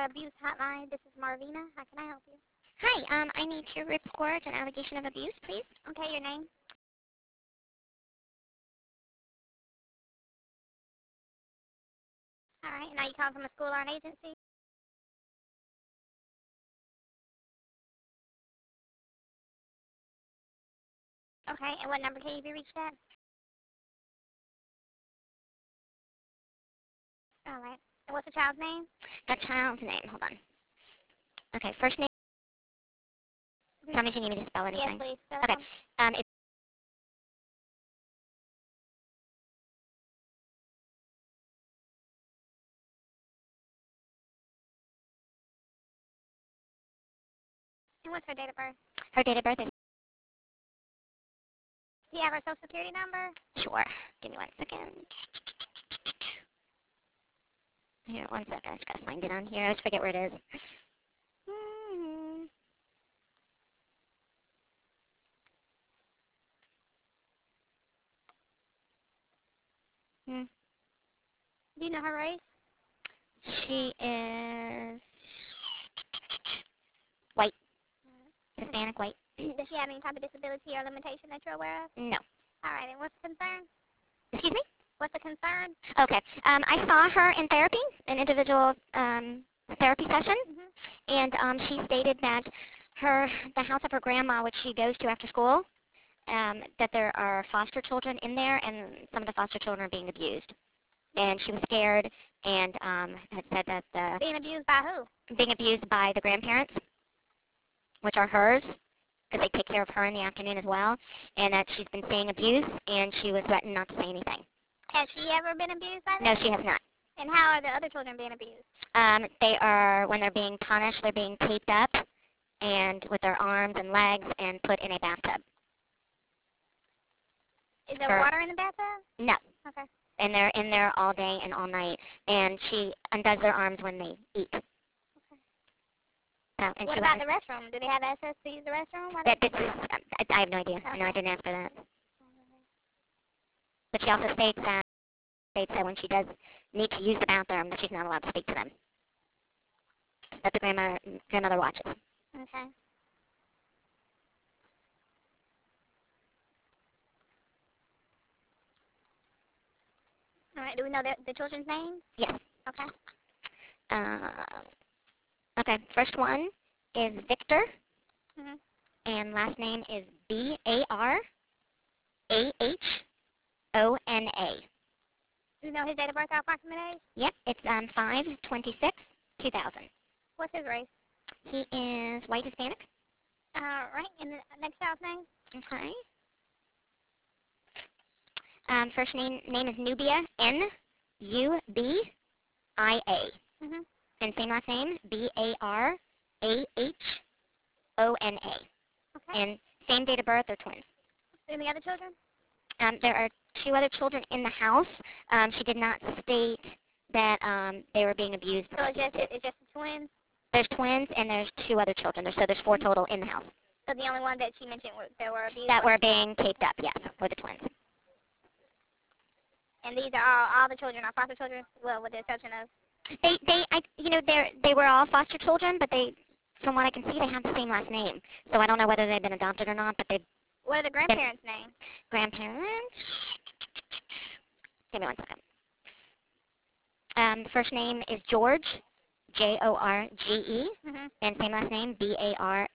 Abuse Hotline. This is Marvina. How can I help you? Hi, I need to report an allegation of abuse, please. Okay, your name? All right, and are you calling from a school or an agency? Okay, and what number can you be reached at? All right. And what's the child's name? The child's name, hold on. Okay, first name, tell me if you need me to spell Yes, anything. please. Spell it Okay, for me. it's And what's her date of birth? her date of birth is, Do you have her social security number? sure, give me 1 second. Here, 1 second, I just gotta find it on here. I always forget where it is. Hmm. Hmm. Do you know her race? She is white, Hispanic white. Does she have any type of disability or limitation that you're aware of? No. All right, and what's the concern? Excuse me? What's the concern? Okay, I saw her in therapy, an individual therapy session, and she stated that the house of her grandma, which she goes to after school, that there are foster children in there, and some of the foster children are being abused. And she was scared, and had said that Being abused by who? being abused by the grandparents, which are hers, because they take care of her in the afternoon as well, and that she's been seeing abuse, and she was threatened not to say anything. Has she ever been abused by them? No, she has not. And how are the other children being abused? They are, when they're being punished, they're being taped up and with their arms and legs and put in a bathtub. Is there Her, water in the bathtub? no. Okay. And they're in there all day and all night. And she undoes their arms when they eat. And What she about was the restroom? Do they have access to use the restroom? that this is, I have no idea. Okay. No, I didn't ask for that. But she also states that when she does need to use the bathroom, that she's not allowed to speak to them. That the grandmother watches. Okay. All right. Do we know the children's names? Yes. Okay. Uh, okay. First one is Victor, Mhm. and last name is Barahona. Do you know his date of birth or approximate age? Yep, it's 5/26/2000. What's his race? He is white Hispanic. All right. And the next child's name? Okay. First name is Nubia, Nubia, Mhm. and same last name, Barahona, Okay. and same date of birth. They're twins. Any other children? There are two other children in the house. She did not state that they were being abused So by these two. it's just the twins. There's twins and there's two other children. So there's four total in the house So the only one that she mentioned that were abused. that were being taped up. Yes, were the twins. And these are all the children are foster children. Well, with the exception of. They were all foster children, but from what I can see, they have the same last name. So I don't know whether they've been adopted or not, but they've What are the been grandparents' names? grandparents. Give me 1 second. First name is George, Jorge, Mhm. and same last name, Barahona.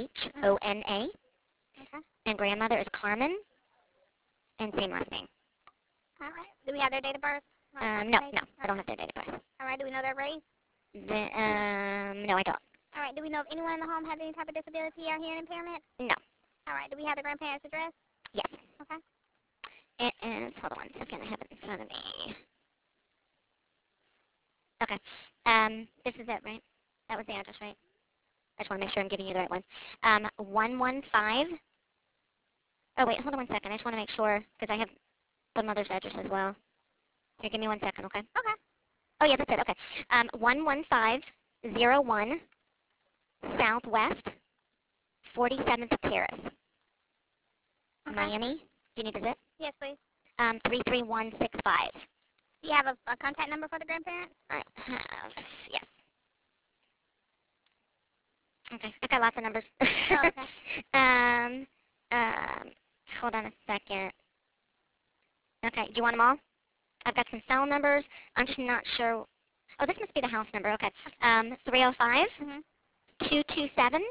Okay. And grandmother is Carmen, and same last name. All right. Do we have their date of birth? No, I don't have their date of birth. All right. Do we know their race? No, I don't. All right. Do we know if anyone in the home has any type of disability or hearing impairment? No. All right. Do we have the grandparents' address? Yes. Okay. It is, hold on 1 second, I have it in front of me. Okay. This is it, right? That was the address, right? I just want to make sure I'm giving you the right one. 115. Oh, wait, hold on 1 second. I just want to make sure, because I have the mother's address as well. Here, give me 1 second, okay? Okay. Oh, yeah, that's it, okay. 11501 Southwest 47th Terrace, Okay. Miami. Do you need the zip? Yes, please. 33165. Do you have a contact number for the grandparents? I have, yes. Okay, I got lots of numbers. Oh, okay. um, um, hold on a second. Okay, do you want them all? I've got some cell numbers. I'm just not sure. Oh, this must be the house number. Okay. 305 Mhm. 227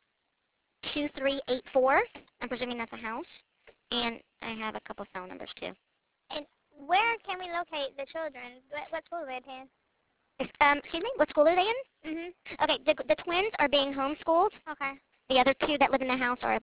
2384. I'm presuming that's a house. And I have a couple cell numbers too. And where can we locate the children? What school do they attend? Excuse me, what school are they in? Mhm. Okay, the twins are being homeschooled. Okay. The other two that live in the house are.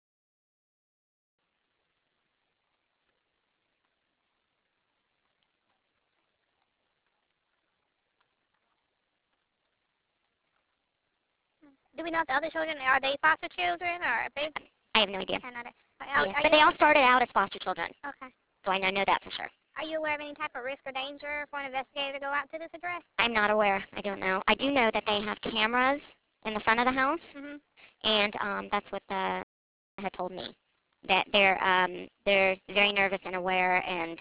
Do we know if the other children are they foster children or they? I have no idea. I know that. Yeah, Are but you they all started out as foster children, okay? so I know that for sure. Are you aware of any type of risk or danger for an investigator to go out to this address? I'm not aware. I don't know. I do know that they have cameras in the front of the house, Mhm. and that's what the had told me that they're very nervous and aware, and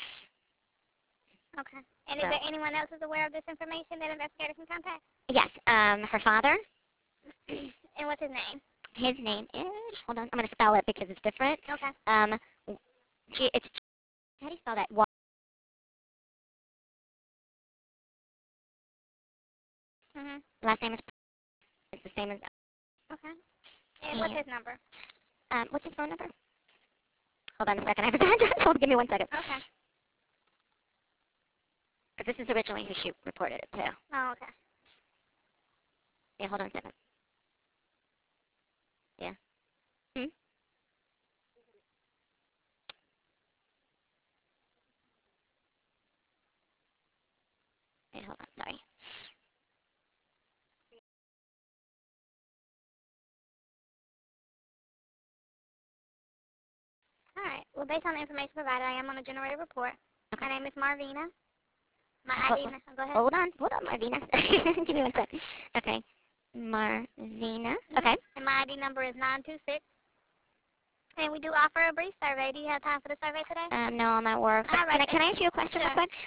Okay. And is so there anyone else who's aware of this information that investigator can contact? yes, her father. And what's his name? His name is. Hold on, I'm gonna spell it because it's different. Okay. It's how do you spell that? Mhm. Last name is. It's the same as. Okay. And what's And his number? what's his phone number? Hold on a second. I have his address. Hold, give me 1 second. Okay. Because this is originally who she reported it to. Oh, okay. Yeah, hold on a second. Yeah. Hmm? Wait, hold on. Sorry. All right. Well, based on the information provided, I am going to generate a report. My Okay. name is Marvina. My Hold, ID. Go ahead. hold on, Marvina. Give me 1 second. Okay. Marvina. Okay. And my ID number is 926. And we do offer a brief survey. Do you have time for the survey today? No, I'm at work. But All right. can I ask you a question real Sure. quick?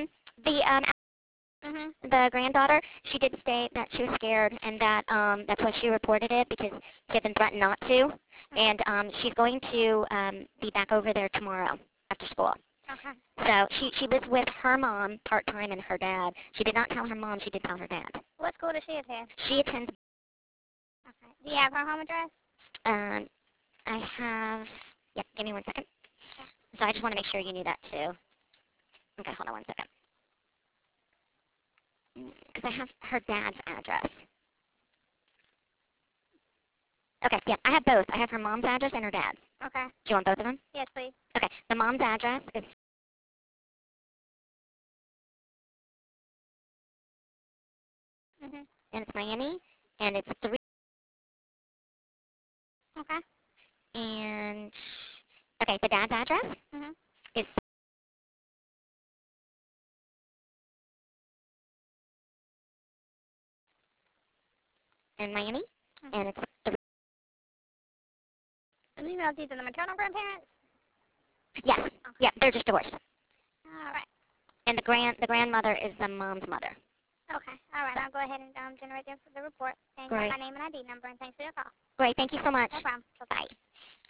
Mhm. The granddaughter, she did state that she was scared, and that that's why she reported it because she had been threatened not to, and she's going to be back over there tomorrow after school. Okay. So she lives with her mom part time and her dad. She did not tell her mom. She did tell her dad. What school does she attend? She attends. Okay. Do you have her home address? Um, I have. Yeah, give me 1 second. So I just want to make sure you knew that too. Okay, hold on 1 second. Because I have her dad's address. Okay, yeah, I have both. I have her mom's address and her dad's. Okay. Do you want both of them? Yes, please. Okay, the mom's address is, Mhm. and it's Miami, and it's 3, Okay. and, okay, the dad's address Mhm. is in Miami, Mhm. and it's 3, Do you know if these are the maternal grandparents? yes, Okay. yeah, they're just divorced. All right. And the grandmother is the mom's mother. Okay. All right. So, I'll go ahead and generate the report. And you have great, my name and ID number. And thanks for your call. great, thank you so No much. problem. Bye-bye. Bye.